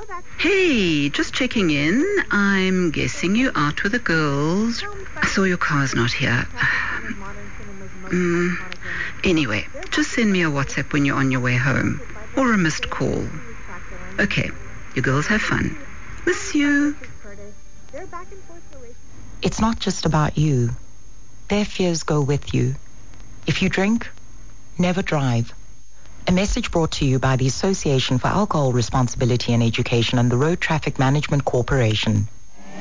Hey, just checking in. I'm guessing you out with the girls. I saw your car's not here. Anyway, just send me a WhatsApp when you're on your way home. Or a missed call. Okay, you girls have fun. Miss you. It's not just about you. Their fears go with you. If you drink, never drive. A message brought to you by the Association for Alcohol Responsibility and Education and the Road Traffic Management Corporation.